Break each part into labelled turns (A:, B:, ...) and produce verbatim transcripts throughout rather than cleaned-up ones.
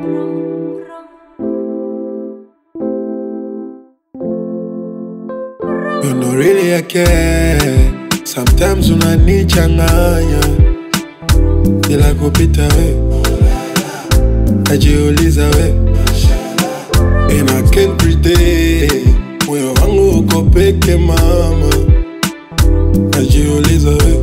A: You know really I care. Sometimes unanichanganya bila kupita we, najiuliza we, and I can't pretend. Moyo wangu uko peke mama, najiuliza we,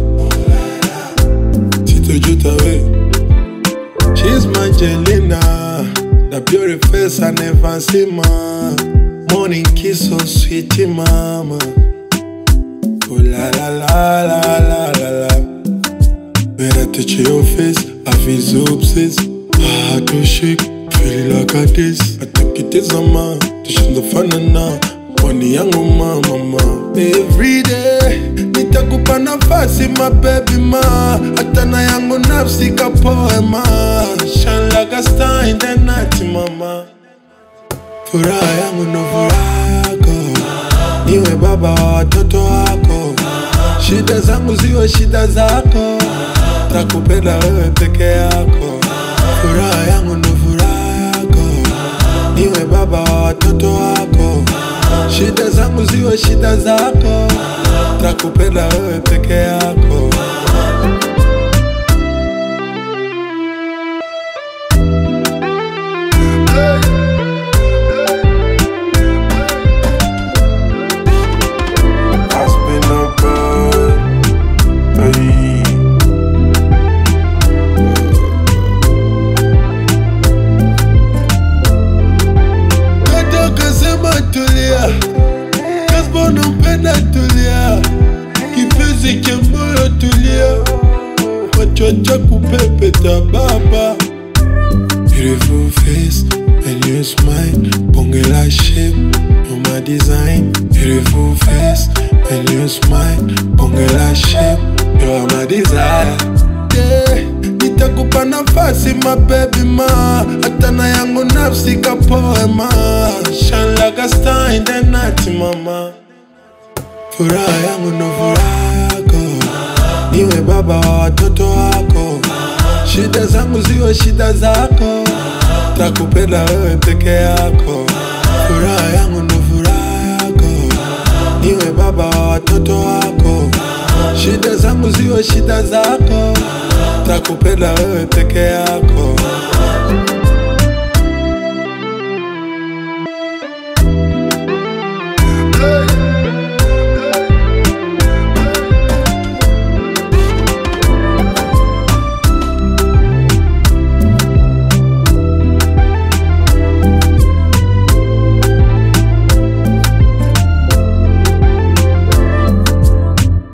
A: sitojuta we. She's my Angelina, the beauty face I never see ma. Morning kiss so sweet mama. Oh la la la la la la la. When I touch your face, I feel so obsessed. I had to shake, feel like a this. I think it is a man, tushinde fanana. Money yangu mama. Every day, nitakupa nafasi my baby ma. Hata na yangu nafsi kapoe ma. Shine like a star in the night mama. Furaha yangu no furaha yako, niwe baba wa watoto wako. Shida zangu ziwe shida zako, takupenda wewe peke yako. Furaha yangu no furaha yako, niwe baba wa watoto wako. Shida zangu ziwe shida zako, takupenda wewe peke yako. Kasbona mpenda tulia, kipenzi cha moyo tulia, machocha kupepeta baba. Beautiful face, when you smile, bonge la shape, you're my design. Beautiful face, when you smile, bonge la shape, you're my desire. Yeah, nitakupa nafasi my baby ma. Hata na yangu nafsi kapoe ma. Shine like a star in the night mama. Furaha yangu no furaha yako, niwe baba wa watoto wako. Shida zangu ziwe shida zako, takupenda wewe peke yako. Furaha yangu no furaha yako, niwe baba wa watoto wako. Shida zangu ziwe shida zako, takupenda wewe peke yako.